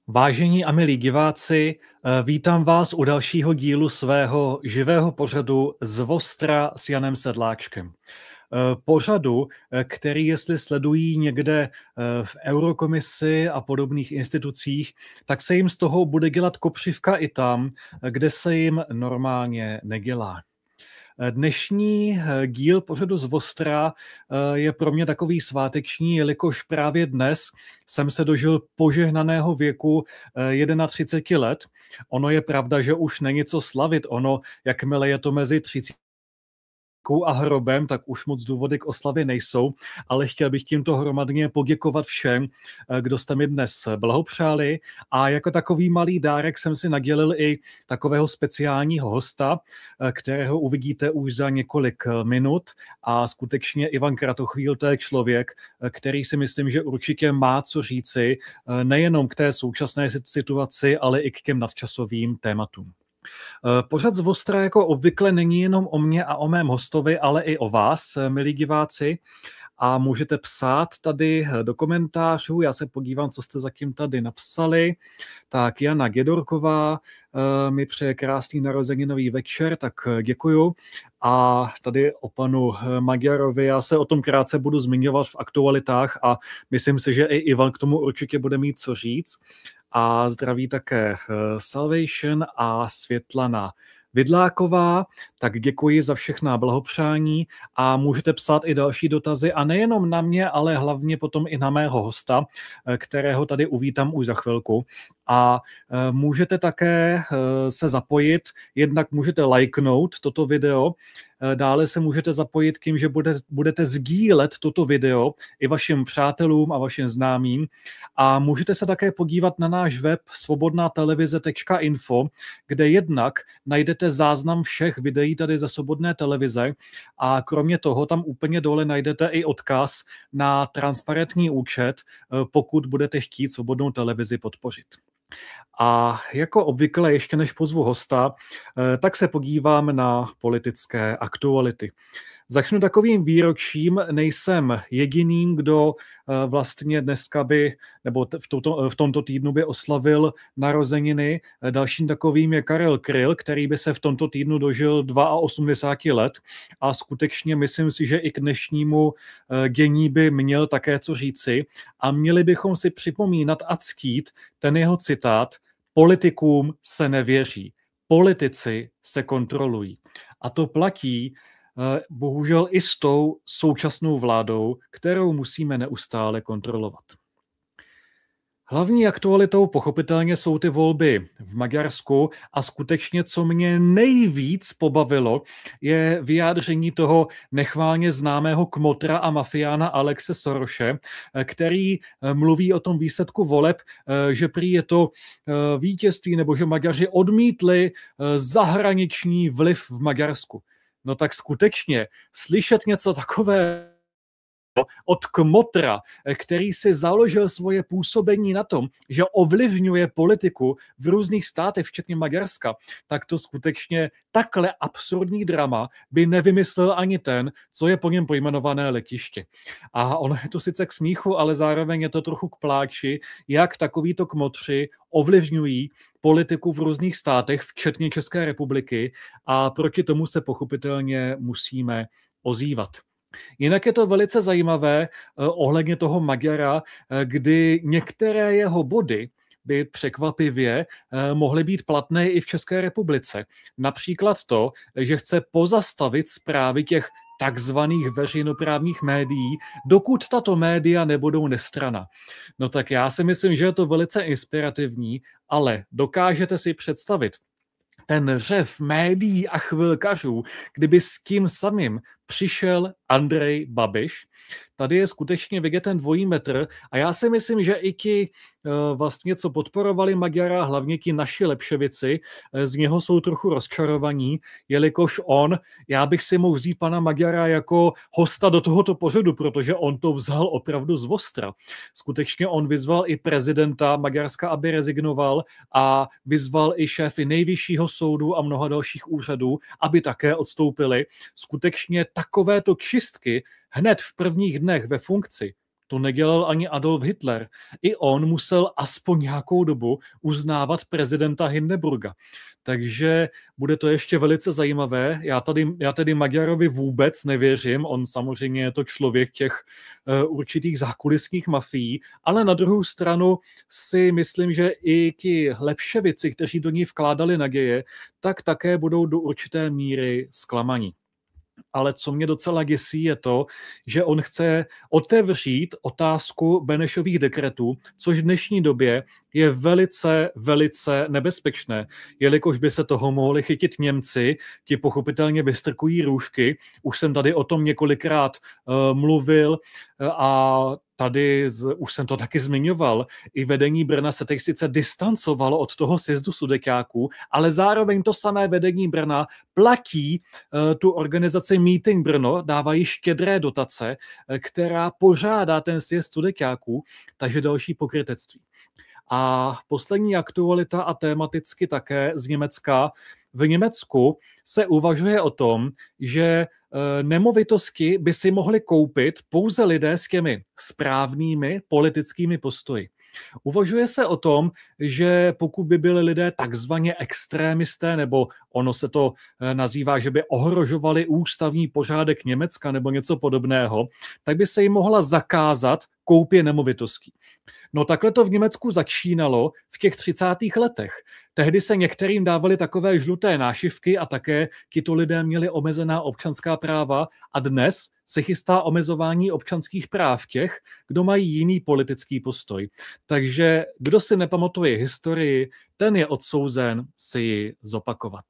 Vážení a milí diváci, vítám vás u dalšího dílu svého živého pořadu Z Vostra s Janem Sedláčkem. Pořadu, který, jestli sledují někde v Eurokomisi a podobných institucích, tak se jim z toho bude dělat kopřivka i tam, kde se jim normálně nedělá. Dnešní díl pořadu Z Vostra je pro mě takový sváteční, jelikož právě dnes jsem se dožil požehnaného věku 31 let. Ono je pravda, že už není co slavit. Ono, jakmile je to mezi 30 a hrobem, tak už moc důvody k oslavě nejsou, ale chtěl bych tímto hromadně poděkovat všem, kdo jste mi dnes blahopřáli, a jako takový malý dárek jsem si nadělil i takového speciálního hosta, kterého uvidíte už za několik minut, a skutečně Ivan Kratochvíl, to je člověk, který si myslím, že určitě má co říci nejenom k té současné situaci, ale i k těm nadčasovým tématům. Pořad Z Vostra jako obvykle není jenom o mně a o mém hostovi, ale i o vás, milí diváci, a můžete psát tady do komentářů. Já se podívám, co jste zatím tady napsali. Tak Jana Gedorková mi přeje krásný narozeninový večer, tak děkuju. A tady o panu Magyarovi, já se o tom krátce budu zmiňovat v aktualitách a myslím si, že i Ivan k tomu určitě bude mít co říct. A zdraví také Salvation a Světlana Vidláková, tak děkuji za všechna blahopřání a můžete psát i další dotazy, a nejenom na mě, ale hlavně potom i na mého hosta, kterého tady uvítám už za chvilku. A můžete také se zapojit, jednak můžete lajknout toto video, dále se můžete zapojit tím, že budete sdílet toto video i vašim přátelům a vašim známým, a můžete se také podívat na náš web svobodnatelevize.info, kde jednak najdete záznam všech videí tady ze Svobodné televize, a kromě toho tam úplně dole najdete i odkaz na transparentní účet, pokud budete chtít Svobodnou televizi podpořit. A jako obvykle, ještě než pozvu hosta, tak se podívám na politické aktuality. Začnu takovým výročím. Nejsem jediným, kdo vlastně dneska by, nebo v tomto týdnu by oslavil narozeniny. Dalším takovým je Karel Kryl, který by se v tomto týdnu dožil 82 let, a skutečně myslím si, že i k dnešnímu dění by měl také co říci, a měli bychom si připomínat a ctít ten jeho citát: politikům se nevěří, politici se kontrolují. A to platí bohužel i s tou současnou vládou, kterou musíme neustále kontrolovat. Hlavní aktualitou pochopitelně jsou ty volby v Maďarsku, a skutečně, co mě nejvíc pobavilo, je vyjádření toho nechválně známého kmotra a mafiána Alexe Sorose, který mluví o tom výsledku voleb, že prý je to vítězství, nebo že Maďaři odmítli zahraniční vliv v Maďarsku. No tak skutečně slyšet něco takového od kmotra, který si založil svoje působení na tom, že ovlivňuje politiku v různých státech, včetně Maďarska, tak to skutečně takhle absurdní drama by nevymyslel ani ten, co je po něm pojmenované letiště. A ono je to sice k smíchu, ale zároveň je to trochu k pláči, jak takovýto kmotři ovlivňují politiku v různých státech, včetně České republiky, a proti tomu se pochopitelně musíme ozývat. Jinak je to velice zajímavé ohledně toho Magyara, kdy některé jeho body by překvapivě mohly být platné i v České republice. Například to, že chce pozastavit zprávy těch takzvaných veřejnoprávních médií, dokud tato média nebudou nestranná. No tak já si myslím, že je to velice inspirativní, ale dokážete si představit ten řev médií a chvilkařů, kdyby s tím samým přišel Andrej Babiš? Tady je skutečně vidět ten dvojí metr, a já si myslím, že i ti vlastně, co podporovali Magyara, hlavně ti naši lepševici, z něho jsou trochu rozčarovaní, jelikož já bych si mohl vzít pana Magyara jako hosta do tohoto pořadu, protože on to vzal opravdu z Vostra. Skutečně on vyzval i prezidenta Maďarska, aby rezignoval, a vyzval i šéfy nejvyššího soudu a mnoha dalších úřadů, aby také odstoupili. Skutečně takovéto čistky hned v prvních dnech ve funkci To nedělal ani Adolf Hitler. I on musel aspoň nějakou dobu uznávat prezidenta Hindenburga. Takže bude to ještě velice zajímavé. Já tedy Maďarovi vůbec nevěřím, on samozřejmě je to člověk těch určitých zákulisních mafií, ale na druhou stranu si myslím, že i ti lepševici, kteří do ní vkládali naděje, tak také budou do určité míry zklamaní. Ale co mě docela děsí, je to, že on chce otevřít otázku Benešových dekretů, což v dnešní době je velice, velice nebezpečné, jelikož by se toho mohli chytit Němci, ti pochopitelně vystrkují růžky. Už jsem tady o tom několikrát mluvil a tady už jsem to taky zmiňoval, i vedení Brna se teď sice distancovalo od toho sjezdu sudeťáků, ale zároveň to samé vedení Brna platí tu organizaci Meeting Brno, dávají štědré dotace, která pořádá ten sjezd sudeťáků, takže další pokrytectví. A poslední aktualita a tematicky také z Německa. V Německu se uvažuje o tom, že nemovitosti by si mohli koupit pouze lidé s těmi správnými politickými postoji. Uvažuje se o tom, že pokud by byli lidé takzvaně extrémisté, nebo ono se to nazývá, že by ohrožovali ústavní pořádek Německa nebo něco podobného, tak by se jim mohla zakázat koupě nemovitostí. No takhle to v Německu začínalo v těch 30. letech. Tehdy se některým dávali takové žluté nášivky a také tito lidé měli omezená občanská práva a dnes se chystá omezování občanských práv těch, kdo mají jiný politický postoj. Takže kdo si nepamatuje historii, ten je odsouzen si ji zopakovat.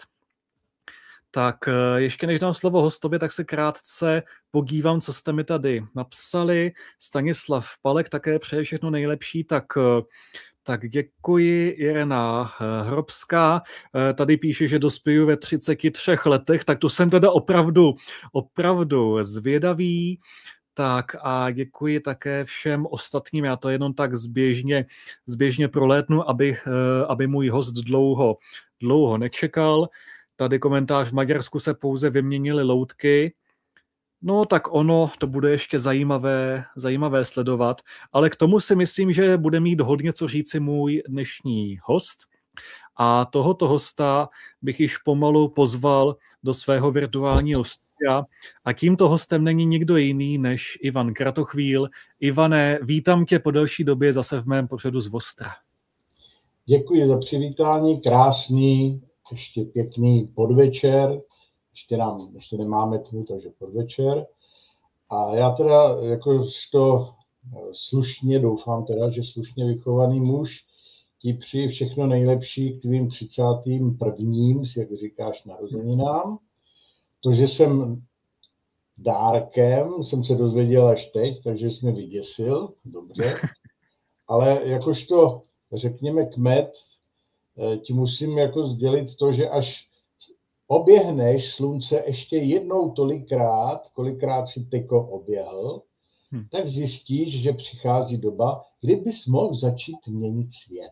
Tak ještě než dám slovo hostovi, tak se krátce podívám, co jste mi tady napsali. Stanislav Palek také přeje všechno nejlepší, tak děkuji. Irena Hrobská tady píše, že dospěju ve 33 letech, tak to jsem teda opravdu zvědavý. Tak a děkuji také všem ostatním, já to jenom tak zběžně prolétnu, aby můj host dlouho nečekal. Tady komentář: v Maďarsku se pouze vyměnily loutky. No tak ono, to bude ještě zajímavé sledovat, ale k tomu si myslím, že bude mít hodně co říci můj dnešní host. A tohoto hosta bych již pomalu pozval do svého virtuálního studia. A tímto hostem není nikdo jiný než Ivan Kratochvíl. Ivane, vítám tě po delší době zase v mém pořadu z Ostra. Děkuji za přivítání, krásný, ještě pěkný podvečer. Ještě nemáme tmu, takže podvečer. A já teda jakožto slušně, doufám teda, že slušně vychovaný muž, ti přeji všechno nejlepší k tvým 31., jak říkáš, narozeninám. To, že jsem dárkem, jsem se dozvěděl až teď, takže jsi mě vyděsil, dobře. Ale jakožto, řekněme, kmet, ti musím jako sdělit to, že až oběhneš slunce ještě jednou tolikrát, kolikrát si teko oběhl, tak zjistíš, že přichází doba, kdy bys mohl začít měnit svět.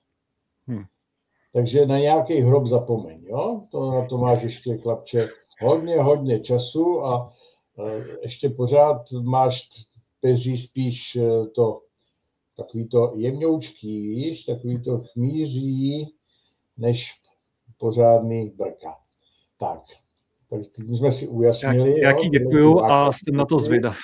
Takže na nějaký hrob zapomeň, jo? Na to máš ještě, chlapče, hodně času a ještě pořád máš peří spíš takový to jemňoučký, víš, takový to chmíří, než pořádný brka. Tak teď jsme si ujasnili. Já ti děkuju a jsem na to zvědav.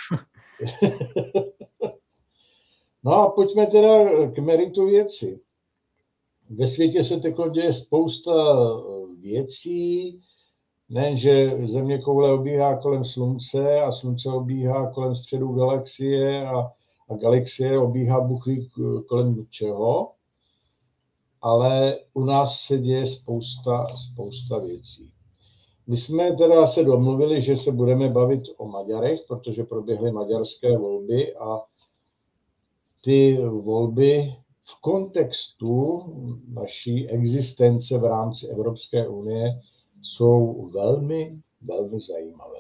No a pojďme teda k meritu věci. Ve světě se teď děje spousta věcí, nejenže zeměkoule obíhá kolem slunce a slunce obíhá kolem středu galaxie a galaxie obíhá Bůh ví kolem čeho, ale u nás se děje spousta věcí. My jsme teda se domluvili, že se budeme bavit o Maďarech, protože proběhly maďarské volby a ty volby v kontextu naší existence v rámci Evropské unie jsou velmi zajímavé.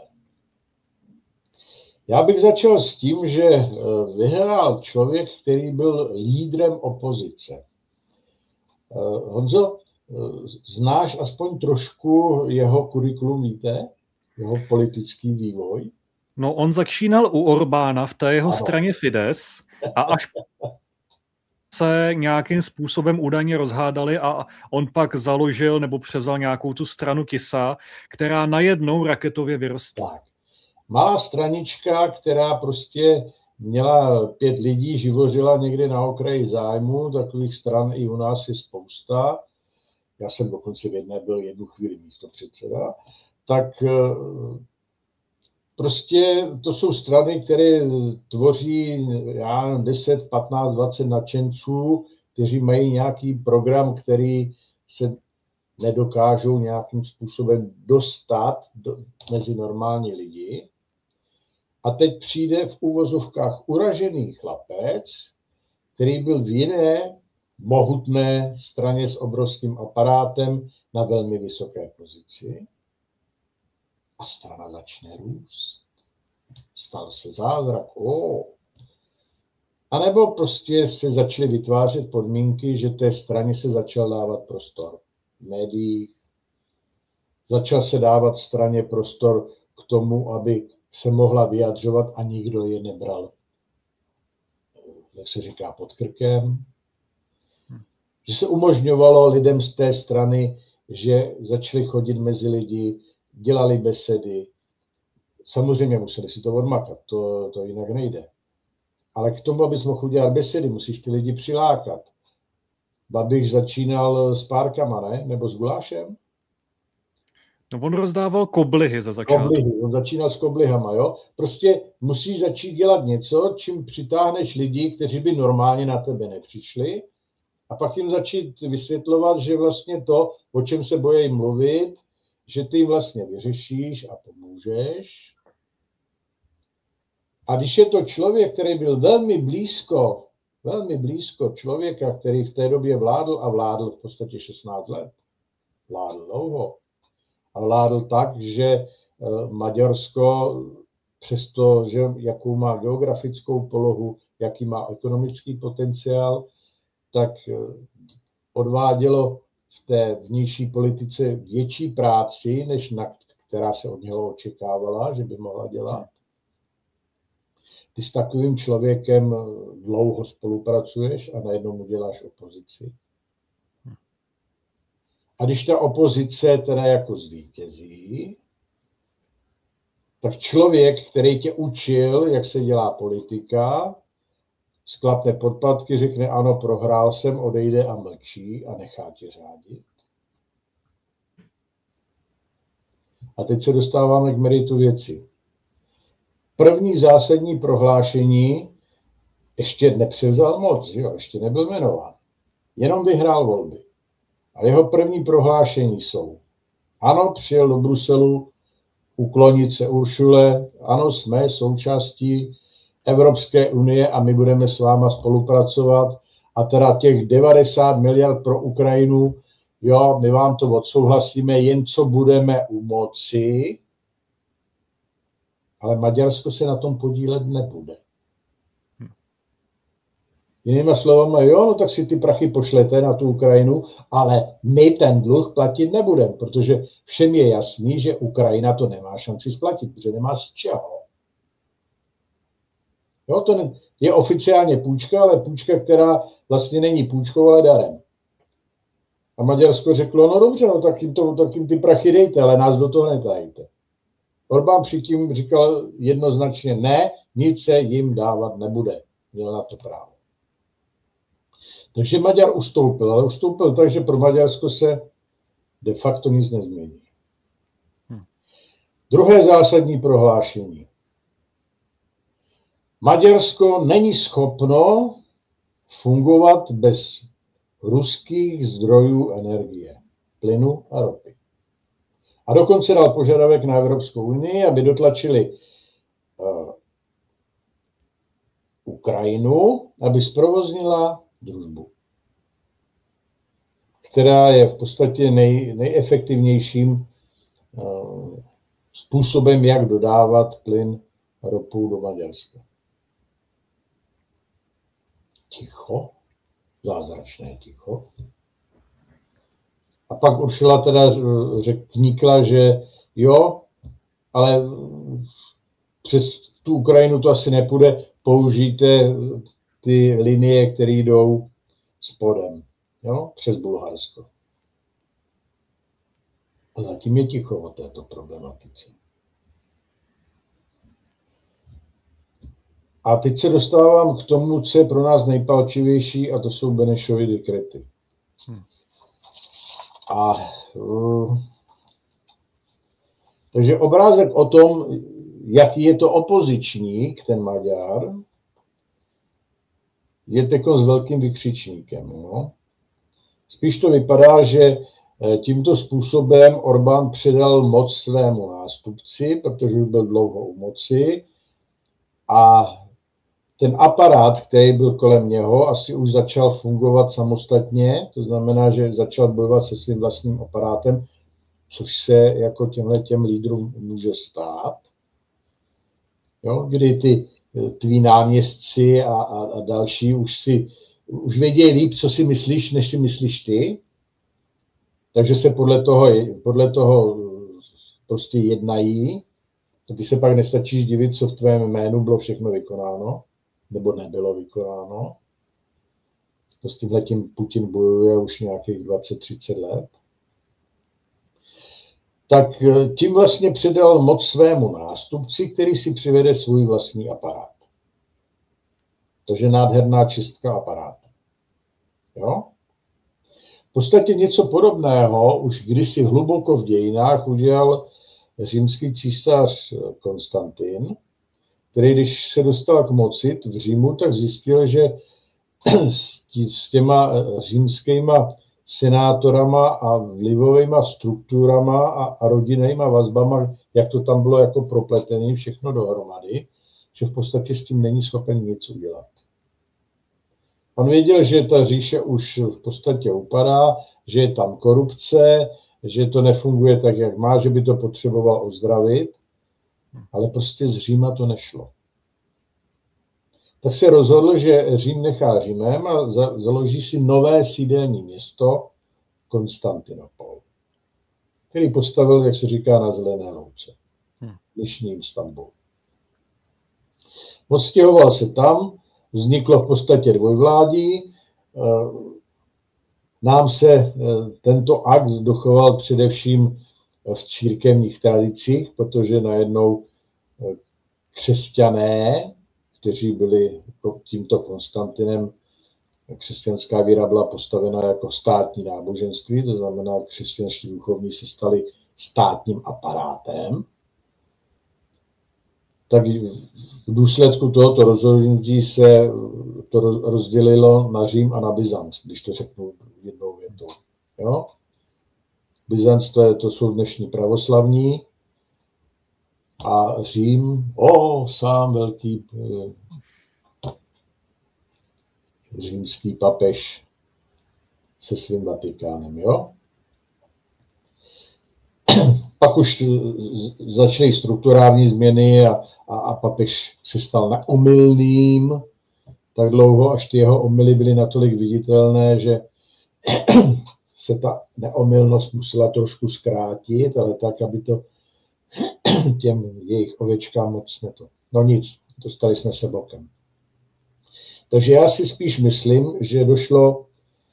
Já bych začal s tím, že vyhrál člověk, který byl lídrem opozice. Honzo, znáš aspoň trošku jeho kurikulum, víte? Jeho politický vývoj? No, on začínal u Orbána v té jeho Ano. straně Fidesz a až se nějakým způsobem údajně rozhádali a on pak založil nebo převzal nějakou tu stranu Kisa, která najednou raketově vyrostla. Tak. Malá stranička, která prostě měla 5 lidí, živořila někde na okraji zájmu, takových stran i u nás je spousta. Já jsem dokonce v jedné byl jednu chvíli místopředseda. Tak prostě to jsou strany, které tvoří 10, 15, 20 nadšenců, kteří mají nějaký program, který se nedokážou nějakým způsobem dostat mezi normální lidi. A teď přijde v úvozovkách uražený chlapec, který byl v jiné mohutné straně s obrovským aparátem na velmi vysoké pozici. A strana začne růst. Stal se zázrak. A nebo prostě se začaly vytvářet podmínky, že té straně se začal dávat prostor v médiích. Začal se dávat straně prostor k tomu, aby se mohla vyjadřovat a nikdo je nebral, jak se říká, pod krkem. Že se umožňovalo lidem z té strany, že začali chodit mezi lidi, dělali besedy. Samozřejmě museli si to odmakat, to jinak nejde. Ale k tomu, abys mohl udělat besedy, musíš ty lidi přilákat. Babiš začínal s párkama, ne? Nebo s gulášem? No, on rozdával koblihy za začátku. Koblihy, on začínal s koblihama, jo? Prostě musíš začít dělat něco, čím přitáhneš lidi, kteří by normálně na tebe nepřišli, a pak jim začít vysvětlovat, že vlastně to, o čem se bojí mluvit, že ty jim vlastně vyřešíš a pomůžeš. A když je to člověk, který byl velmi blízko člověka, který v té době vládl v podstatě 16 let, vládl dlouho, a vládl tak, že Maďarsko, přestože jakou má geografickou polohu, jaký má ekonomický potenciál, tak odvádělo v té vnější politice větší práci, než která se od něho očekávala, že by mohla dělat. Ty s takovým člověkem dlouho spolupracuješ a najednou mu děláš opozici. A když ta opozice teda jako zvítězí, tak člověk, který tě učil, jak se dělá politika, sklapne podpatky, řekne ano, prohrál jsem, odejde a mlčí a nechá tě řádit. A teď se dostáváme k meritu věci. První zásadní prohlášení ještě nepřevzal moc, že jo? Ještě nebyl jmenován. Jenom vyhrál volby. A jeho první prohlášení jsou: ano, přijel do Bruselu uklonit se Uršule, ano, jsme součástí Evropské unie a my budeme s váma spolupracovat a teda těch 90 miliard pro Ukrajinu, jo, my vám to odsouhlasíme, jen co budeme u moci, ale Maďarsko se na tom podílet nebude. Jinýma slovama, jo, no tak si ty prachy pošlete na tu Ukrajinu, ale my ten dluh platit nebudeme, protože všem je jasný, že Ukrajina to nemá šanci splatit, protože nemá z čeho. Jo, to je oficiálně půjčka, ale půjčka, která vlastně není půjčkou, ale darem. A Maďarsko řeklo, no dobře, no tak jim ty prachy dejte, ale nás do toho netajte. Orbán předtím říkal jednoznačně ne, nic se jim dávat nebude. Měl na to právo. Takže Maďar ustoupil, ale ustoupil tak, že pro Maďarsko se de facto nic nezmění. Druhé zásadní prohlášení. Maďarsko není schopno fungovat bez ruských zdrojů energie, plynu a ropy. A dokonce dal požadavek na Evropskou unii, aby dotlačili Ukrajinu, aby zprovoznila družbu, která je v podstatě nejefektivnějším způsobem, jak dodávat plyn a ropu do Maďarska. Ticho, zázračné ticho. A pak Uršula teda vnikla, že jo, ale přes tu Ukrajinu to asi nepůjde, použijte ty linie, které jdou spodem, jo, přes Bulharsko. A zatím je ticho o této problematice. A teď se dostávám k tomu, co je pro nás nejpalčivější, a to jsou Benešovy dekrety. Takže obrázek o tom, jaký je to opozičník, ten Maďar, je teď s velkým vykřičníkem. No. Spíš to vypadá, že tímto způsobem Orbán předal moc svému nástupci, protože už byl dlouho u moci, a ten aparát, který byl kolem něho, asi už začal fungovat samostatně, to znamená, že začal bojovat se svým vlastním aparátem, což se jako těm lídrům může stát. Jo, kdy ty tví náměstci a další už vědějí líp, co si myslíš, než si myslíš ty. Takže se podle toho prostě jednají. A ty se pak nestačíš divit, co v tvém jménu bylo všechno vykonáno, nebo nebylo vykonáno. To s tímhletím Putin bojuje už nějakých 20-30 let. Tak tím vlastně předal moc svému nástupci, který si přivede svůj vlastní aparát. Takže nádherná čistka aparátu. Jo? V podstatě něco podobného už kdysi hluboko v dějinách udělal římský císař Konstantin, který když se dostal k moci v Římu, tak zjistil, že s těma římskýma senátorama a vlivovýma strukturama a rodinnýma vazbama, jak to tam bylo jako propletené všechno dohromady, že v podstatě s tím není schopen nic udělat. On věděl, že ta říše už v podstatě upadá, že je tam korupce, že to nefunguje tak, jak má, že by to potřeboval ozdravit, ale prostě z Říma to nešlo. Tak se rozhodl, že Řím nechá Římem a založí si nové sídelní město Konstantinopol, který postavil, jak se říká, na zelené louce. Dnešní Istanbul. Odstěhoval se tam, vzniklo v podstatě dvojvládí. Nám se tento akt dochoval především v církevních tradicích, protože najednou křesťané, kteří byli tímto Konstantinem, křesťanská víra byla postavena jako státní náboženství, to znamená, křesťanští duchovní se stali státním aparátem. Tak v důsledku tohoto rozhodnutí se to rozdělilo na Řím a na Byzanc, když to řeknu jednou větou. Jo? Byzanc to jsou dnešní pravoslavní a Řím, sám velký římský papež se svým Vatikánem. Jo? Pak už začaly strukturální změny a papež se stal neomylným tak dlouho, až ty jeho omyly byly natolik viditelné, že se ta neomylnost musela trošku zkrátit, ale tak, aby to těm jejich ovečkám moc neto. No nic, dostali jsme se bokem. Takže já si spíš myslím, že došlo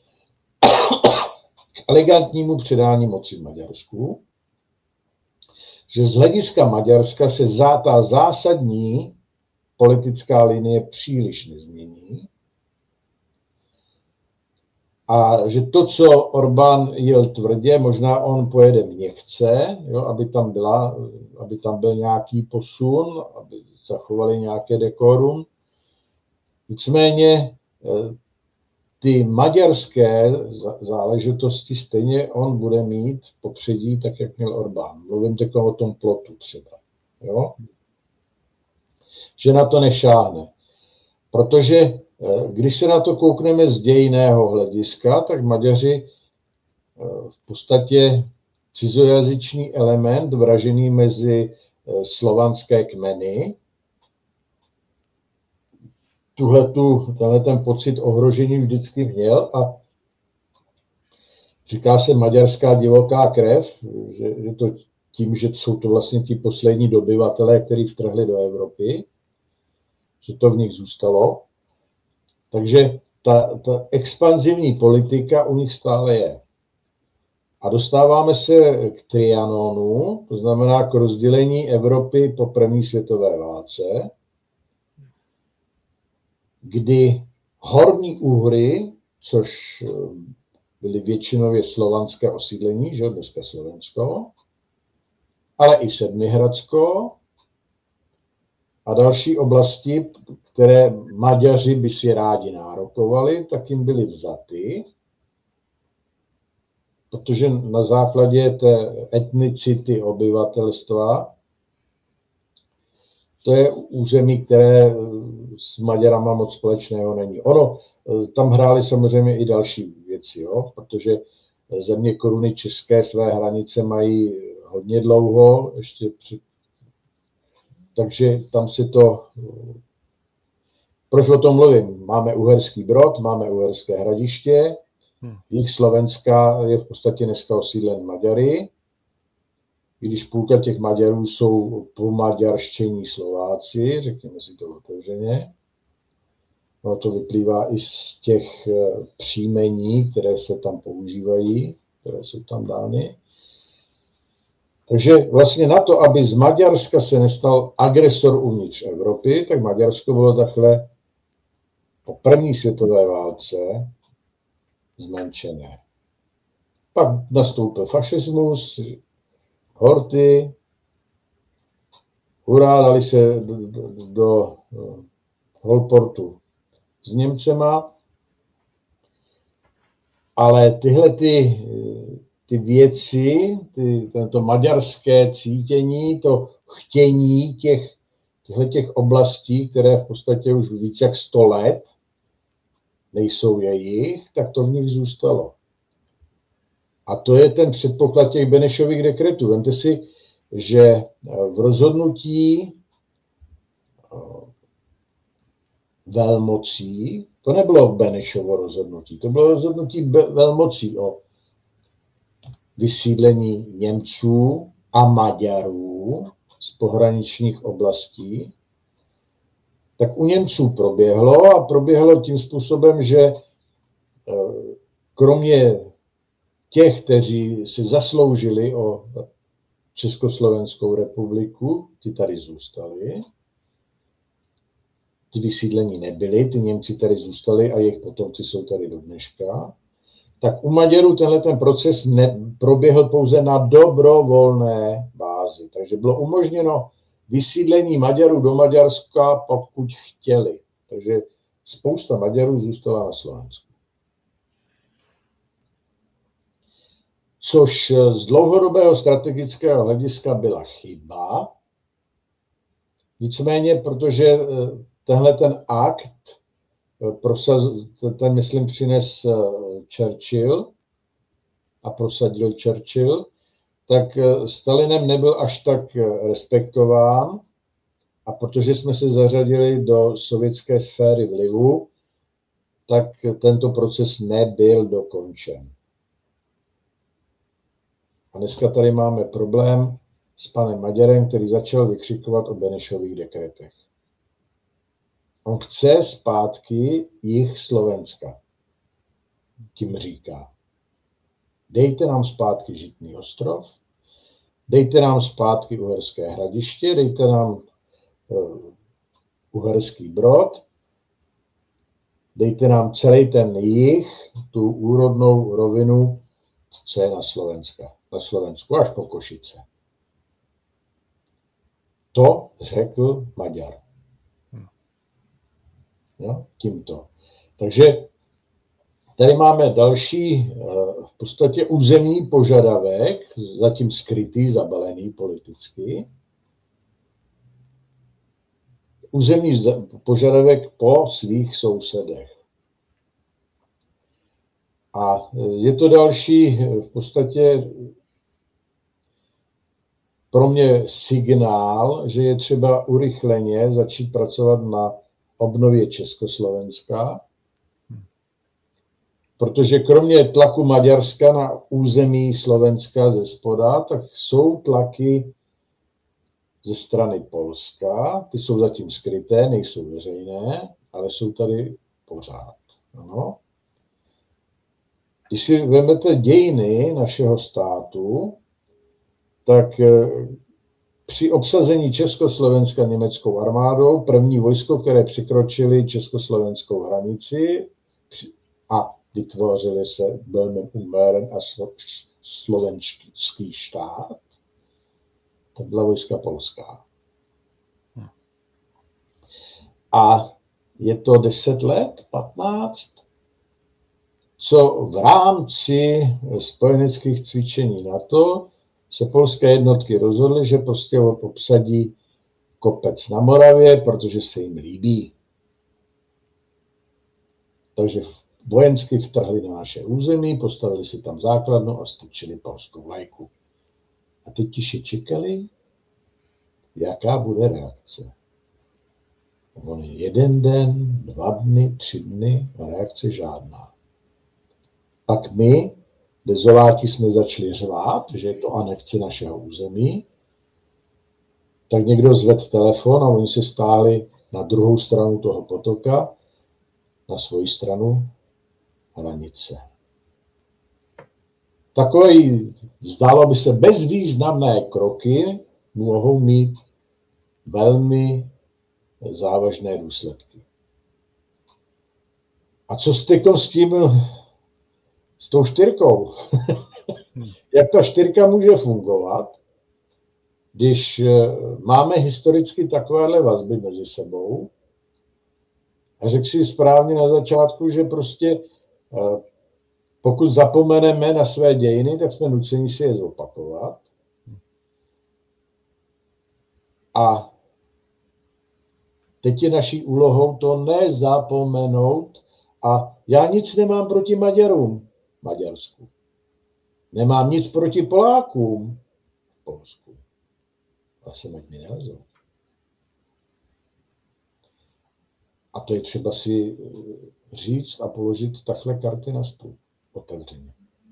k elegantnímu předání moci v Maďarsku, že z hlediska Maďarska se ta zásadní politická linie příliš nezmění a že to, co Orbán jel tvrdě, možná on pojede měkce, jo, aby tam byl nějaký posun, aby zachovali nějaké dekorum. Nicméně ty maďarské záležitosti stejně on bude mít v popředí, tak jak měl Orbán. Mluvím teď o tom plotu třeba. Jo? Že na to nešáhne. Protože když se na to koukneme z dějinného hlediska, tak Maďaři v podstatě cizojazyčný element vražený mezi slovanské kmeny, tenhle ten pocit ohrožení vždycky měl a říká se maďarská divoká krev, že to tím, že jsou to vlastně ti poslední dobyvatelé, kteří vtrhli do Evropy, že to v nich zůstalo. Takže ta expanzivní politika u nich stále je. A dostáváme se k Trianonu, to znamená k rozdělení Evropy po první světové válce, kdy Horní Uhry, což byly většinově slovanské osídlení, že dneska Slovensko, ale i Sedmihradsko a další oblasti, které Maďaři by si rádi nárokovali, tak jim byly vzaty, protože na základě té etnicity obyvatelstva to je území, které s Maďarama moc společného není. Ono, tam hrály samozřejmě i další věci, jo? Protože země Koruny české své hranice mají hodně dlouho, takže tam si to... Proč o tom mluvím? Máme Uherský Brod, máme Uherské Hradiště, jich Slovenska je v podstatě dneska osídlen Maďary, když půlka těch Maďarů jsou pomaďarštění Slováci, řekněme si to otevřeně. No, to vyplývá i z těch příjmení, které se tam používají, které jsou tam dány. Takže vlastně na to, aby z Maďarska se nestal agresor uvnitř Evropy, tak Maďarsko bylo takhle po první světové válce zmenšené. Pak nastoupil fašismus, Horty, hurá, dali se do holportu s Němcema, to věci, to maďarské cítění, to chtění těch oblastí, které v podstatě už více jak 100 let nejsou jejich, tak to v nich zůstalo. A to je ten předpoklad těch Benešových dekretů. Vemte si, že v rozhodnutí velmocí, to nebylo Benešovo rozhodnutí, to bylo rozhodnutí velmocí o vysídlení Němců a Maďarů z pohraničních oblastí, tak u Němců proběhlo tím způsobem, že kromě těch, kteří si zasloužili o Československou republiku, ti tady zůstali, ti vysídlení nebyli, ty Němci tady zůstali a jejich potomci jsou tady do dneška, tak u Maďarů ten proces proběhl pouze na dobrovolné bázi. Takže bylo umožněno vysídlení Maďarů do Maďarska, pokud chtěli. Takže spousta Maďarů zůstala na Slovensku. Což z dlouhodobého strategického hlediska byla chyba. Nicméně, protože ten akt myslím, přines Churchill a prosadil Churchill, tak Stalinem nebyl až tak respektován a protože jsme se zařadili do sovětské sféry vlivu, tak tento proces nebyl dokončen. A dneska tady máme problém s panem Maďarem, který začal vykřikovat o Benešových dekretech. On chce zpátky jih Slovenska. Tím říká, dejte nám zpátky Žitný ostrov, dejte nám zpátky Uherské Hradiště, dejte nám Uherský Brod, dejte nám celý ten jih, tu úrodnou rovinu, co je na Slovensku až po Košice. To řekl Maďar. Jo, tímto. Takže tady máme další v podstatě územní požadavek, zatím skrytý, zabalený politicky. Územní požadavek po svých sousedech. A je to další v podstatě pro mě signál, že je třeba urychleně začít pracovat na obnově Československa. protože kromě tlaku Maďarska na území Slovenska ze spoda, tak jsou tlaky ze strany Polska. Ty jsou zatím skryté, nejsou veřejné, ale jsou tady pořád. Ano. Když si vezmete dějiny našeho státu, tak při obsazení Československa německou armádou první vojsko, které překročili československou hranici a vytvořili se Böhmen und Mähren a slovenský štát, to byla vojska polská. A je to 10 let, 15, co v rámci spojeneckých cvičení NATO se polské jednotky rozhodly, že prostě obsadí kopec na Moravě, protože se jim líbí. Takže vojensky vtrhli na naše území, postavili si tam základnu a strčili polskou vlajku. A teď tiše čekali, jaká bude reakce. Oni 1 den, 2 dny, 3 dny a reakce žádná. Pak my, dezoláti, jsme začali řvát, že je to anexce našeho území. Tak někdo zvedl telefon a oni se stáli na druhou stranu toho potoka, na svoji stranu hranice. Takové, zdálo by se, bezvýznamné kroky mohou mít velmi závažné důsledky. A co jste s tím, s tou 4? Jak ta 4 může fungovat, když máme historicky takovéhle vazby mezi sebou? A řekl si správně na začátku, že prostě pokud zapomeneme na své dějiny, tak jsme nuceni si je zopakovat. A teď je naší úlohou to nezapomenout. A já nic nemám proti Maďarům v Maďarsku. Nemám nic proti Polákům v Polsku. A se ať mi nelezou. A to je třeba si říct a položit takhle karty na stůl. Otevřeně.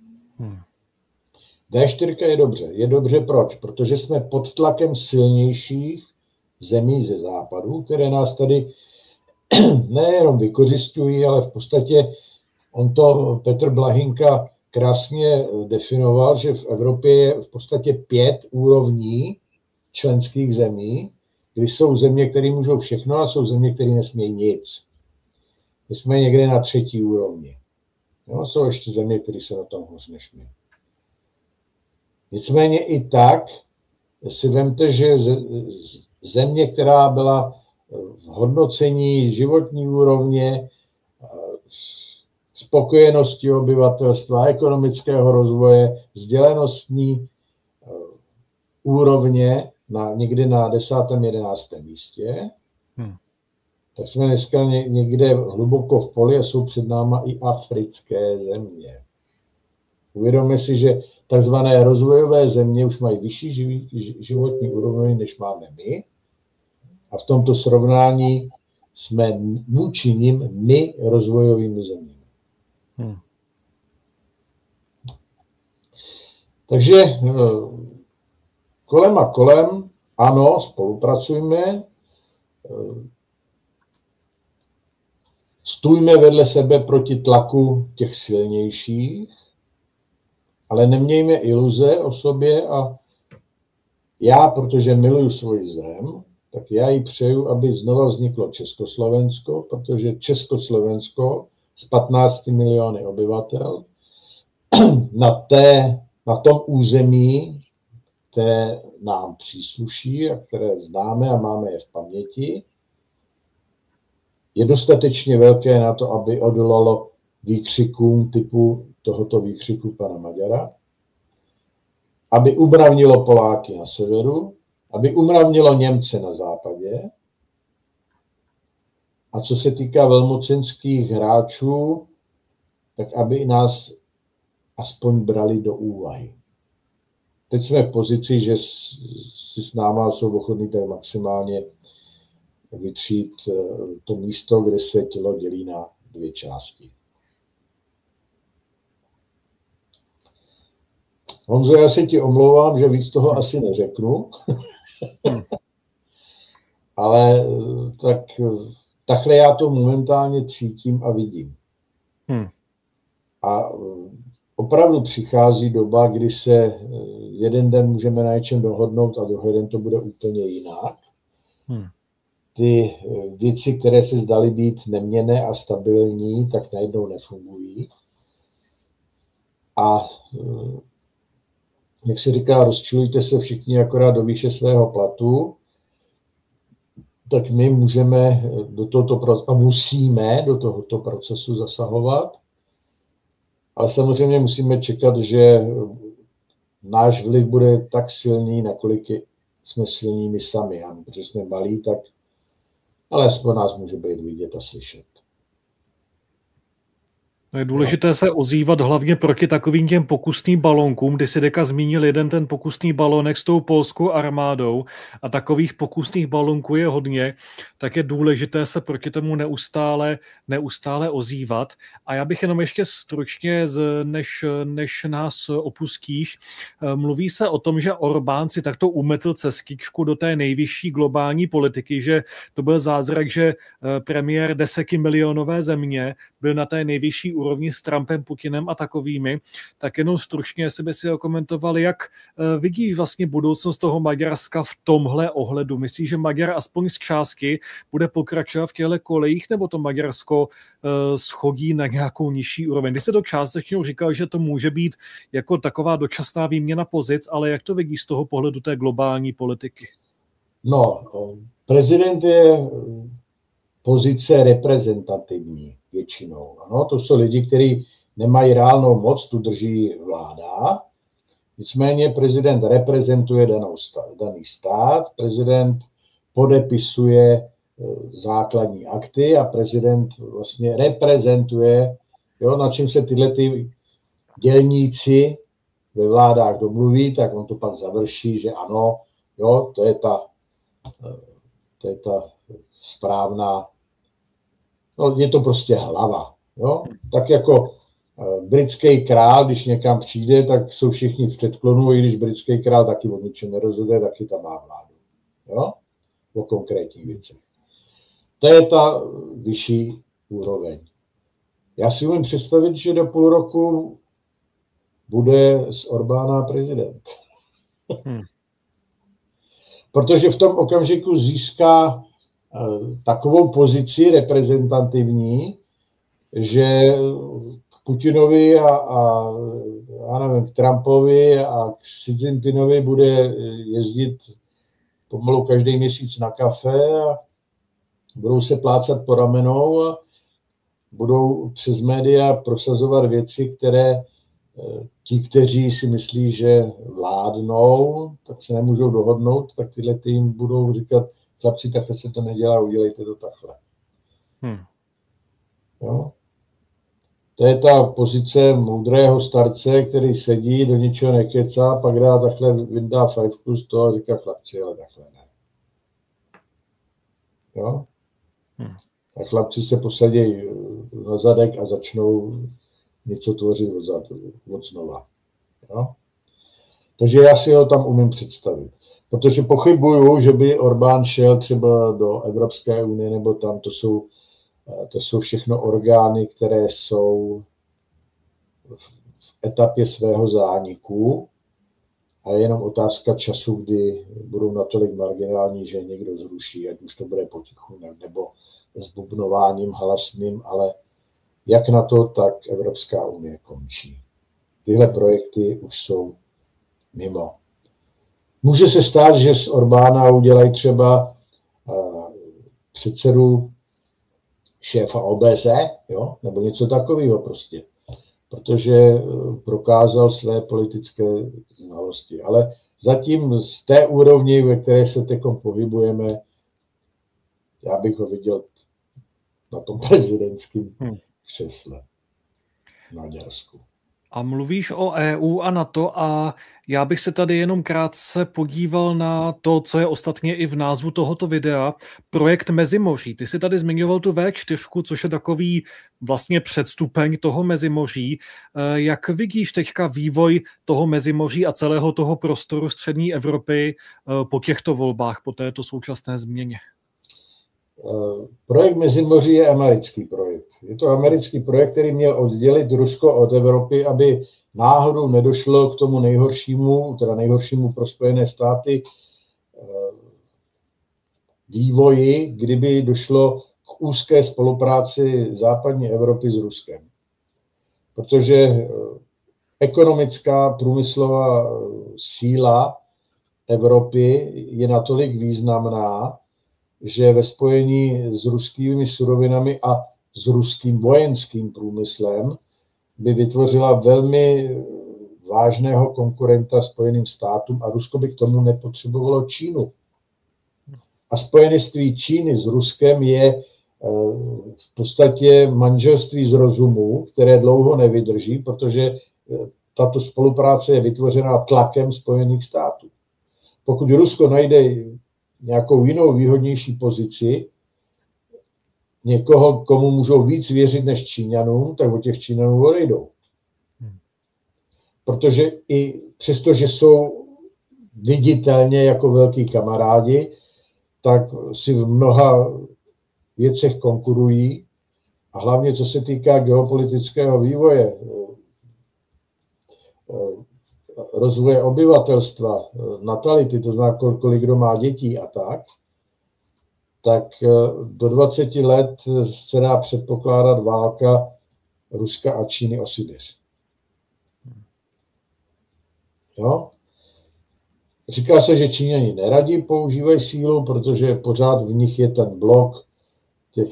D4 je dobře. Je dobře proč? Protože jsme pod tlakem silnějších zemí ze západu, které nás tady nejenom vykořisťují, ale v podstatě on to Petr Blahinka krásně definoval, že v Evropě je v podstatě 5 úrovní členských zemí, kdy jsou země, které můžou všechno a jsou země, které nesmějí nic. My jsme někde na 3. úrovni. No, jsou ještě země, které jsou na tom hůř než my. Nicméně i tak si vemte, že země, která byla v hodnocení životní úrovně, spokojenosti obyvatelstva, ekonomického rozvoje, vzdělanostní úrovně někdy na 10. 11. místě, tak jsme dneska někde hluboko v poli a jsou před náma i africké země. Uvědomme si, že takzvané rozvojové země už mají vyšší životní úroveň, než máme my. A v tomto srovnání jsme vůči nim my rozvojovými zeměmi. Takže kolem a kolem, ano, spolupracujme, stůjme vedle sebe proti tlaku těch silnějších, ale nemějme iluze o sobě a já, protože miluju svoji zem, tak já jí přeju, aby znova vzniklo Československo, protože Československo s 15 miliony obyvatel na tom území, které nám přísluší a které známe a máme je v paměti, je dostatečně velké na to, aby odolalo výkřikům typu tohoto výkřiku pana Maďara, aby umravnilo Poláky na severu, aby umravnilo Němce na západě. A co se týká velmocenských hráčů, tak aby nás aspoň brali do úvahy. Teď jsme v pozici, že si s náma jsou ochotní tak maximálně vytřít to místo, kde se tělo dělí na 2 části. Honzo, já se ti omlouvám, že víc toho asi neřeknu, ale takhle já to momentálně cítím a vidím. A opravdu přichází doba, kdy se jeden den můžeme na něčem dohodnout a druhý den to bude úplně jinak. Ty věci, které se zdaly být neměnné a stabilní, tak najednou nefungují. A jak se říká, rozčilujte se všichni akorát do výše svého platu, tak my můžeme musíme do tohoto procesu zasahovat. Ale samozřejmě musíme čekat, že náš vliv bude tak silný, nakolik jsme silní my sami. A protože jsme malí, tak ale aspoň nás může být vidět a slyšet. Je důležité se ozývat hlavně proti takovým těm pokusným balónkům, kdy si Deka zmínil jeden ten pokusný balónek s tou polskou armádou a takových pokusných balónků je hodně, tak je důležité se proti tomu neustále ozývat. A já bych jenom ještě stručně, než nás opustíš, mluví se o tom, že Orbán si takto umetl cestičku do té nejvyšší globální politiky, že to byl zázrak, že premiér 10milionové země byl na té nejvyšší úrovni s Trumpem, Putinem a takovými, tak jenom stručně, jestli by si ho komentovali, jak vidíš vlastně budoucnost toho Maďarska v tomhle ohledu. Myslíš, že Maďar aspoň z částky bude pokračovat v těchto kolejích, nebo to Maďarsko schodí na nějakou nižší úroveň? Když se to částečně říkal, že to může být jako taková dočasná výměna pozic, ale jak to vidíš z toho pohledu té globální politiky? No, prezident je pozice reprezentativní většinou. Ano, to jsou lidi, kteří nemají reálnou moc, tu drží vláda. Nicméně prezident reprezentuje daný stát, prezident podepisuje základní akty a prezident vlastně reprezentuje, na čem se tyhle dělníci ve vládách domluví, tak on to pak završí, že ano, to je ta správná, je to prostě hlava. Tak jako britský král, když někam přijde, tak jsou všichni v předklonu, i když britský král taky o ničem nerozhoduje, taky tam má vládu. O konkrétních věcech. To je ta vyšší úroveň. Já si umím představit, že do půl roku bude z Orbána prezident. Protože v tom okamžiku získá takovou pozici reprezentativní, že k Putinovi a nevím, k Trumpovi a k Xi Jinpingovi bude jezdit pomalu každý měsíc na kafe a budou se plácat po ramenou a budou přes média prosazovat věci, které ti, kteří si myslí, že vládnou, tak se nemůžou dohodnout, tak tyhle tým budou říkat, chlapci, takhle se to nedělá, udělejte to takhle. To je ta pozice moudrého starce, který sedí, do ničeho nekecá, pak dá takhle, vyndá fajfku z toho a říká, chlapci, ale takhle ne. A chlapci se posadí na zadek a začnou něco tvořit od znova. Takže já si ho tam umím představit. Protože pochybuju, že by Orbán šel třeba do Evropské unie, nebo tam to jsou všechno orgány, které jsou v etapě svého zániku a je jenom otázka času, kdy budou natolik marginální, že někdo zruší, ať už to bude potichu nebo s bubnováním halasným, ale jak na to, tak Evropská unie končí. Tyhle projekty už jsou mimo. Může se stát, že z Orbána udělají třeba předsedu šéfa OBSE, nebo něco takového prostě, protože prokázal své politické znalosti. Ale zatím z té úrovni, ve které se teď pohybujeme, já bych ho viděl na tom prezidentském křesle v Maďarsku. A mluvíš o EU a NATO a já bych se tady jenom krátce podíval na to, co je ostatně i v názvu tohoto videa, projekt Mezimoří. Ty jsi tady zmiňoval tu V4, což je takový vlastně předstupeň toho Mezimoří. Jak vidíš teďka vývoj toho Mezimoří a celého toho prostoru střední Evropy po těchto volbách, po této současné změně? Projekt Mezimoří je americký projekt. Je to americký projekt, který měl oddělit Rusko od Evropy, aby náhodou nedošlo k tomu nejhoršímu pro Spojené státy vývoji, kdyby došlo k úzké spolupráci západní Evropy s Ruskem. Protože ekonomická průmyslová síla Evropy je natolik významná, že ve spojení s ruskými surovinami a s ruským vojenským průmyslem by vytvořila velmi vážného konkurenta Spojeným státům a Rusko by k tomu nepotřebovalo Čínu. A spojenectví Číny s Ruskem je v podstatě manželství z rozumu, které dlouho nevydrží, protože tato spolupráce je vytvořená tlakem Spojených států. Pokud Rusko najde nějakou jinou výhodnější pozici, někoho, komu můžou víc věřit než Číňanům, tak od těch Číňanů odejdou. Protože i přesto, že jsou viditelně jako velký kamarádi, tak si v mnoha věcech konkurují a hlavně co se týká geopolitického vývoje, rozvoje obyvatelstva, natality, to znamená, kolik kdo má dětí a tak do 20 let se dá předpokládat válka Ruska a Číny o Sibiř. Jo? Říká se, že Číňani neradi používají sílu, protože pořád v nich je ten blok těch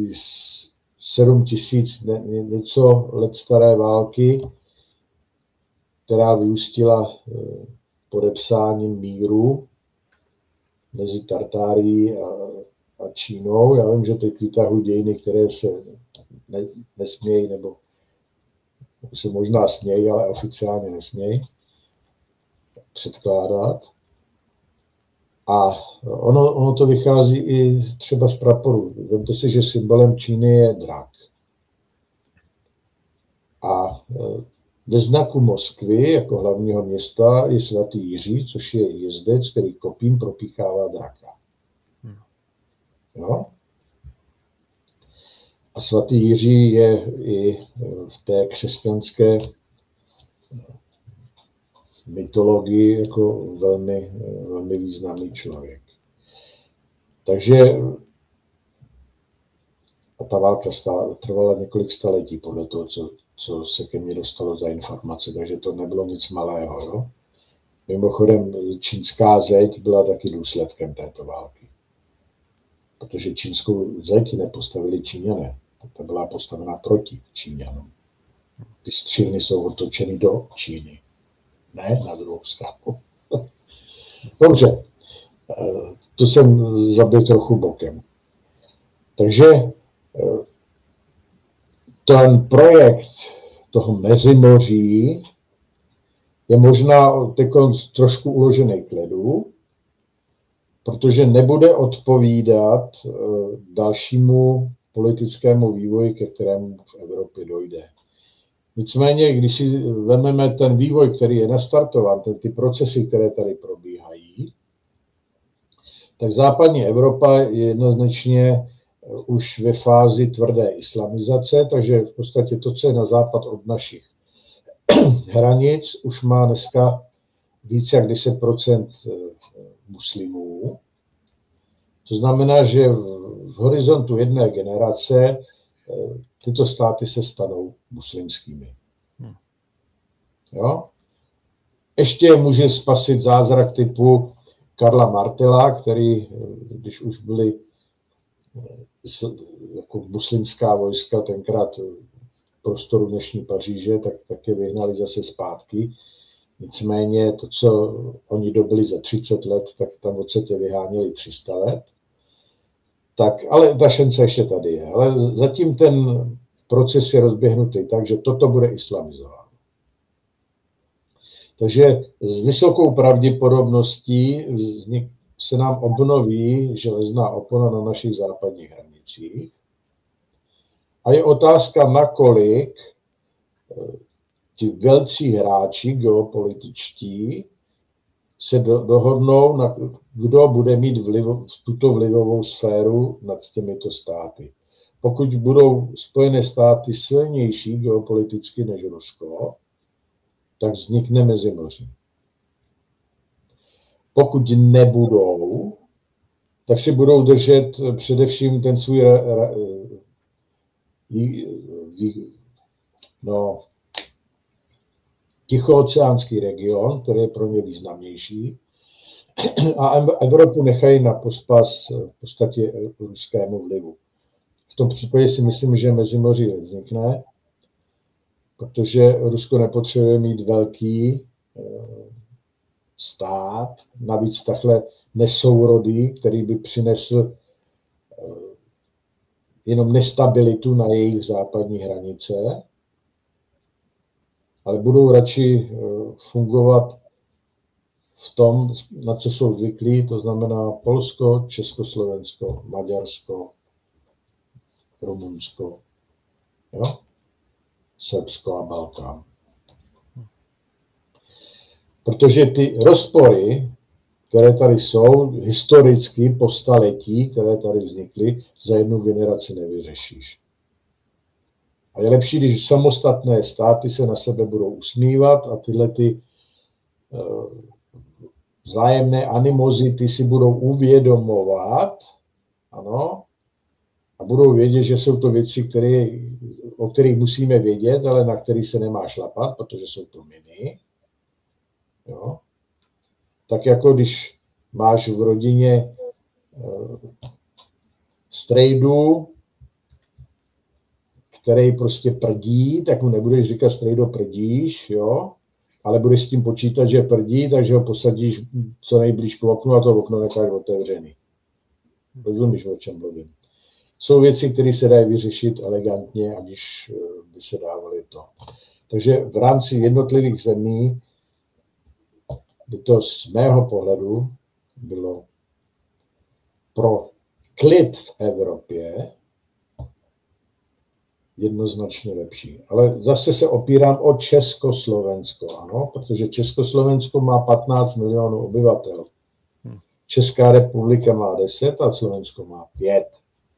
7 000 něco let staré války, která vyústila podepsáním míru mezi Tartárií a Čínou. Já vím, že teď vytahují dějiny, které se nesmějí, nebo se možná smějí, ale oficiálně nesmějí předkládat. A ono to vychází i třeba z praporu. Vemte si, že symbolem Číny je drak. A ve znaku Moskvy jako hlavního města je svatý Jiří, což je jezdec, který kopím propíchává draka. Jo? A svatý Jiří je i v té křesťanské mytologii jako velmi, velmi významný člověk. Takže a ta válka trvala několik staletí podle toho, co se ke mně dostalo za informace, takže to nebylo nic malého. Jo? Mimochodem, čínská zeď byla taky důsledkem této války. Protože čínskou zeď nepostavili Číňané. Ta byla postavena proti Číňanům. Ty střelny jsou otočeny do Číny. Ne na druhou stranu. Dobře, to jsem zabil trochu bokem. Takže ten projekt toho Mezimoří je možná teď trošku uložený k ledu, protože nebude odpovídat dalšímu politickému vývoji, ke kterému v Evropě dojde. Nicméně, když si vezmeme ten vývoj, který je nastartován, ty procesy, které tady probíhají, tak západní Evropa je jednoznačně už ve fázi tvrdé islamizace, takže v podstatě to, co je na západ od našich hranic, už má dneska více jak 10% muslimů. To znamená, že v horizontu jedné generace tyto státy se stanou muslimskými. Jo? Ještě může spasit zázrak typu Karla Martela, který, když už byly jako muslimská vojska tenkrát v prostoru dnešní Paříže, tak je vyhnali zase zpátky. Nicméně to, co oni dobili za 30 let, tak tam odsetě vyháněli 300 let. Tak, ale ta šance ještě tady je. Ale zatím ten proces je rozběhnutý tak, že toto bude islamizováno. Takže s vysokou pravděpodobností se nám obnoví železná opona na našich západních hranicích. A je otázka, nakolik ti velcí hráči geopolitičtí se dohodnou, kdo bude mít tuto vlivovou sféru nad těmito státy. Pokud budou Spojené státy silnější geopoliticky než Rusko, tak vznikne Mezimoří. Pokud nebudou, tak si budou držet především ten svůj tichooceánský region, který je pro ně významnější, a Evropu nechají na pospas v podstatě ruskému vlivu. V tom případě si myslím, že Mezimoří vznikne, protože Rusko nepotřebuje mít velký stát, navíc takhle nesourodý, který by přinesl jenom nestabilitu na jejich západní hranice, ale budou radši fungovat v tom, na co jsou zvyklí, to znamená Polsko, Československo, Maďarsko, Rumunsko, jo? Srbsko a Balkán. Protože ty rozpory, které tady jsou, historicky po staletí, které tady vznikly, za jednu generaci nevyřešíš. A je lepší, když samostatné státy se na sebe budou usmívat a tyhle ty vzájemné animozity si budou uvědomovat, ano, a budou vědět, že jsou to věci, o kterých musíme vědět, ale na kterých se nemá šlapat, protože jsou to miny. Jo. Tak jako když máš v rodině strejdu, který prostě prdí, tak mu nebudeš říkat strejdo prdíš, jo, ale budeš s tím počítat, že prdí, takže ho posadíš co nejblíž k oknu a to okno necháš otevřený. Rozumíš, o čem mluvím? Jsou věci, které se dají vyřešit elegantně, aniž by se dávaly to. Takže v rámci jednotlivých zemí by to z mého pohledu bylo pro klid v Evropě jednoznačně lepší. Ale zase se opírám o Československo, ano, protože Československo má 15 milionů obyvatel. Česká republika má 10 a Slovensko má 5.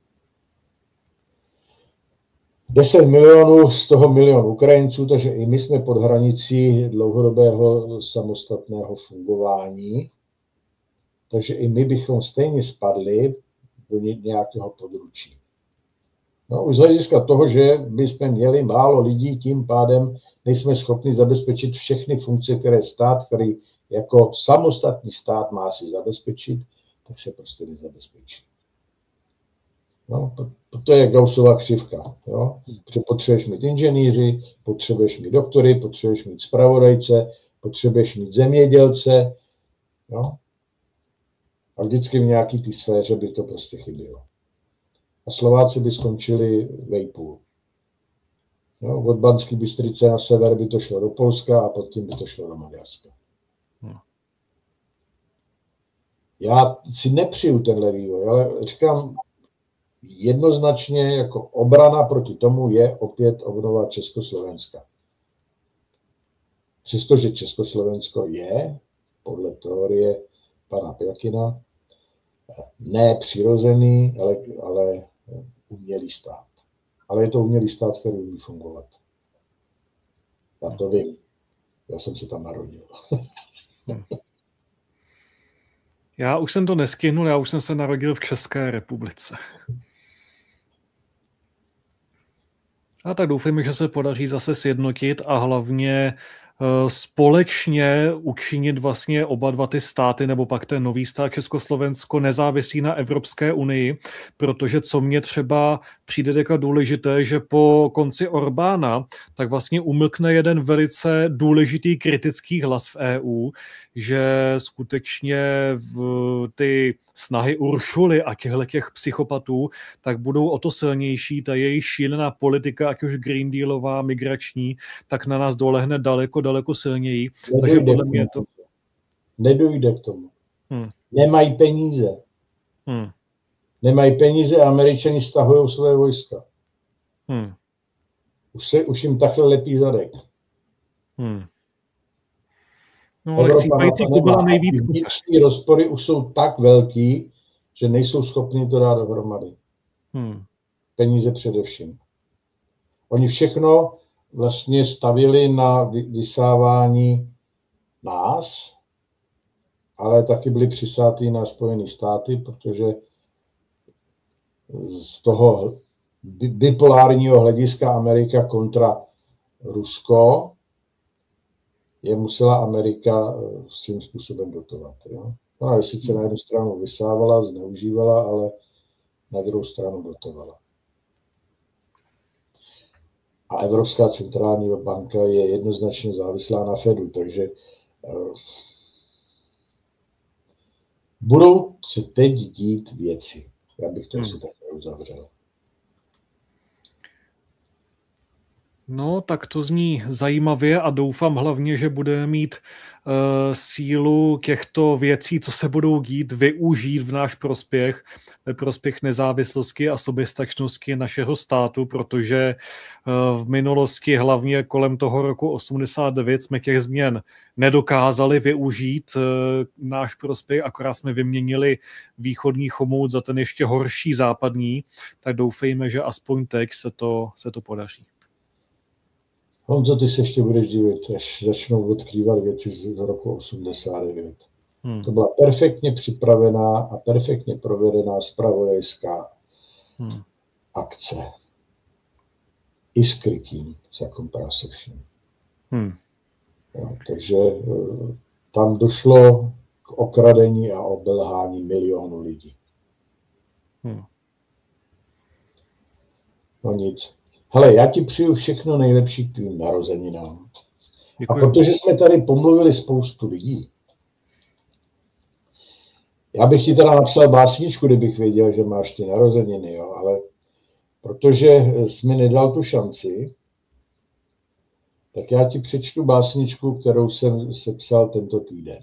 10 milionů, z toho milion Ukrajinců, takže i my jsme pod hranicí dlouhodobého samostatného fungování. Takže i my bychom stejně spadli do nějakého područí. No, už z hlediska toho, že bychom měli málo lidí, tím pádem nejsme schopni zabezpečit všechny funkce, které stát, který jako samostatný stát má si zabezpečit, tak se prostě nezabezpečí. No, to je Gaussova křivka. Jo? Protože potřebuješ mít inženýři, potřebuješ mít doktory, potřebuješ mít zpravodajce, potřebuješ mít zemědělce. Jo? A vždycky v nějaký té sféře by to prostě chybělo. A Slováci by skončili vejpůl. Jo? Od Banské Bystrice na sever by to šlo do Polska a pod tím by to šlo do Maďarska. Já si nepřiju tenhle vývoj, ale říkám, jednoznačně jako obrana proti tomu je opět obnova Československa. Přestože Československo je, podle teorie pana Pjakina, ne přirozený, ale umělý stát. Ale je to umělý stát, který umí fungovat. Já to vím. Já jsem se tam narodil. Já už jsem to neskihnul, já už jsem se narodil v České republice. A tak doufejme, že se podaří zase sjednotit a hlavně společně učinit vlastně oba dva ty státy, nebo pak ten nový stát Československo nezávisí na Evropské unii, protože co mně třeba přijde jako důležité, že po konci Orbána tak vlastně umlkne jeden velice důležitý kritický hlas v EU, že skutečně ty snahy Uršuly a těch psychopatů, tak budou o to silnější. Ta její šílená politika, ať už Green Dealová, migrační, tak na nás dolehne daleko silněji. Takže podle mě to... Nedojde k tomu. Nemají peníze. Nemají peníze a Američani stahují své vojska. Už jim takhle lepí zadek. No, ale chcípající byla nejvíc. Vnitřní rozpory už jsou tak velký, že nejsou schopni to dát dohromady. Peníze především. Oni všechno vlastně stavili na vysávání nás, ale taky byli přisátý na Spojené státy, protože z toho bipolárního hlediska Amerika kontra Rusko je musela Amerika svým způsobem dotovat. Jo? Ona je sice na jednu stranu vysávala, zneužívala, ale na druhou stranu dotovala. A Evropská centrální banka je jednoznačně závislá na Fedu, takže budou se teď dít věci. Já bych to asi takhle uzavřel. No, tak to zní zajímavě a doufám hlavně, že budeme mít sílu těchto věcí, co se budou dít, využít v náš prospěch, ve prospěch nezávislosti a soběstačnosti našeho státu, protože v minulosti, hlavně kolem toho roku 89, jsme těch změn nedokázali využít náš prospěch, akorát jsme vyměnili východní chomout za ten ještě horší západní, tak doufejme, že aspoň teď se to podaří. Honzo, ty se ještě budeš divit, až začnou odkrývat věci z roku 89. To byla perfektně připravená a perfektně provedená zpravodajská akce. I s krytím, se vším. Takže tam došlo k okradení a obelhání milionů lidí. No nic. Hele, já ti přeju všechno nejlepší k tvým narozeninám. Děkuji. A protože jsme tady pomluvili spoustu lidí, já bych ti teda napsal básničku, kdybych věděl, že máš ty narozeniny, jo, ale protože jsi mi nedal tu šanci, tak já ti přečtu básničku, kterou jsem sepsal tento týden.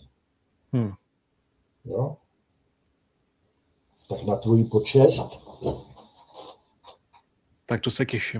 Jo? Tak na tvůj počest. Tak to se těším.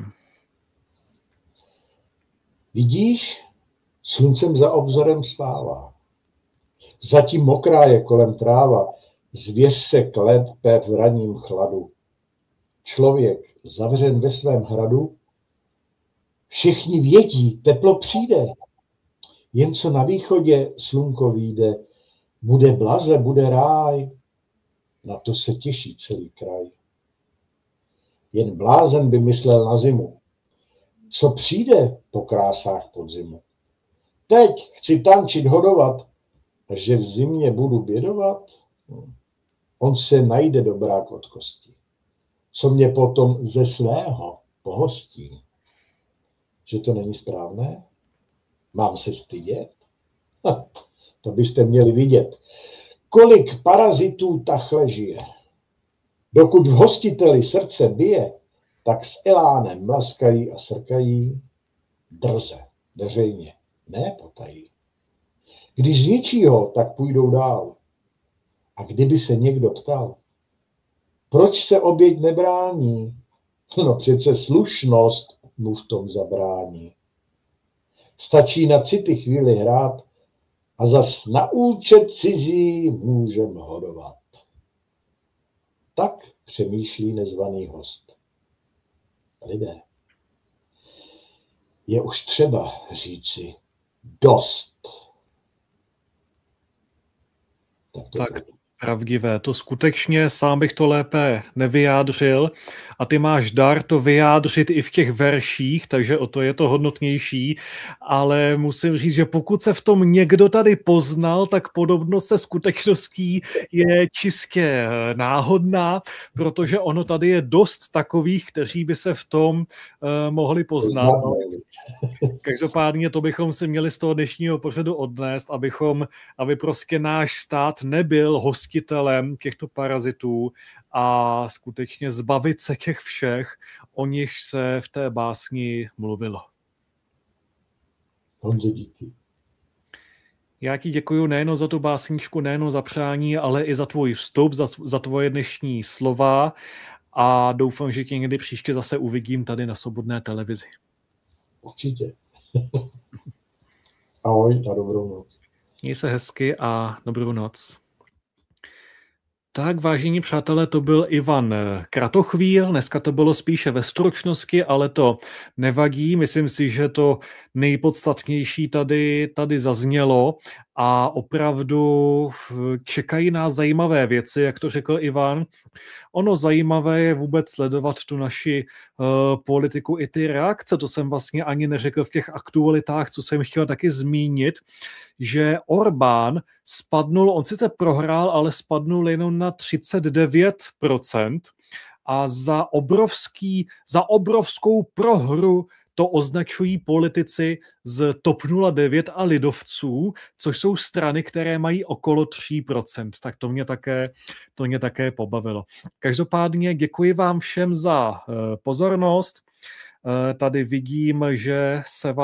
Vidíš, sluncem za obzorem stává. Zatím mokrá je kolem tráva, zvěř se klepe v ranním chladu. Člověk zavřen ve svém hradu, všichni vědí, teplo přijde. Jen co na východě slunko vyjde, bude blaze, bude ráj. Na to se těší celý kraj. Jen blázen by myslel na zimu. Co přijde po krásách podzimu? Teď chci tančit, hodovat, a že v zimě budu bědovat? On se najde dobrák od kosti. Co mě potom ze svého pohostí? Že to není správné? Mám se stydět? To byste měli vidět. Kolik parazitů tachle žije. Dokud v hostiteli srdce bije, tak s elánem mlaskají a srkají drze, veřejně, ne potají. Když zničí ho, tak půjdou dál. A kdyby se někdo ptal, proč se oběť nebrání? No přece slušnost mu v tom zabrání. Stačí na city chvíli hrát a zas na účet cizí můžem hodovat. Tak přemýšlí nezvaný host. Lidé, je už třeba říci dost. Tak pravdivé, to skutečně sám bych to lépe nevyjádřil a ty máš dar to vyjádřit i v těch verších, takže o to je to hodnotnější, ale musím říct, že pokud se v tom někdo tady poznal, tak podobnost se skutečností je čistě náhodná, protože ono tady je dost takových, kteří by se v tom mohli poznat. Každopádně to bychom si měli z toho dnešního pořadu odnést, aby prostě náš stát nebyl hostí hostitelem těchto parazitů a skutečně zbavit se těch všech, o nich se v té básni mluvilo. Honzo, díky. Já ti děkuji nejen za tu básničku, nejen za přání, ale i za tvůj vstup, za tvoje dnešní slova a doufám, že tě někdy příště zase uvidím tady na Svobodné televizi. Určitě. Ahoj a dobrou noc. Měj se hezky a dobrou noc. Tak, vážení přátelé, to byl Ivan Kratochvíl. Dneska to bylo spíše ve stručnosti, ale to nevadí. Myslím si, že to nejpodstatnější tady zaznělo a opravdu čekají nás zajímavé věci, jak to řekl Ivan. Ono zajímavé je vůbec sledovat tu naši politiku i ty reakce. To jsem vlastně ani neřekl v těch aktualitách, co jsem chtěl taky zmínit, že Orbán spadnul, on sice prohrál, ale spadnul jenom na 39% a za obrovskou prohru to označují politici z TOP 09 a lidovců, což jsou strany, které mají okolo 3%. Tak to mě také pobavilo. Každopádně děkuji vám všem za pozornost. Tady vidím, že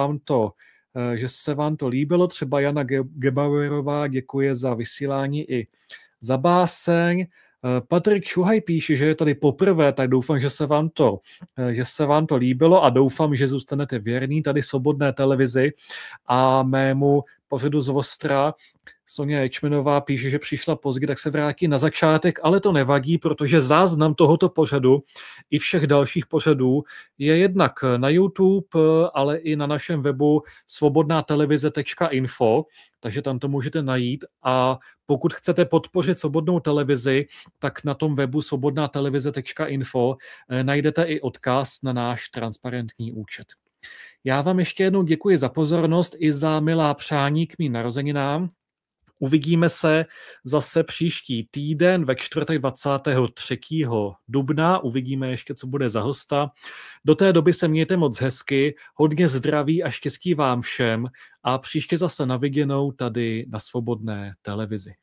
se vám to líbilo. Třeba Jana Gebauerová děkuje za vysílání i za báseň. Patrik Šuhaj píše, že je tady poprvé, tak doufám, že se vám to líbilo a doufám, že zůstanete věrní tady Svobodné televizi a mému pořadu z Ostra. Sonia Ječmenová píše, že přišla pozdě, tak se vrátí na začátek, ale to nevadí, protože záznam tohoto pořadu i všech dalších pořadů je jednak na YouTube, ale i na našem webu svobodnatelevize.info, takže tam to můžete najít a pokud chcete podpořit Svobodnou televizi, tak na tom webu svobodnatelevize.info najdete i odkaz na náš transparentní účet. Já vám ještě jednou děkuji za pozornost i za milá přání k mým narozeninám. Uvidíme se zase příští týden ve čtvrtek 23. dubna. Uvidíme ještě, co bude za hosta. Do té doby se mějte moc hezky, hodně zdraví a štěstí vám všem a příště zase na viděnou tady na Svobodné televizi.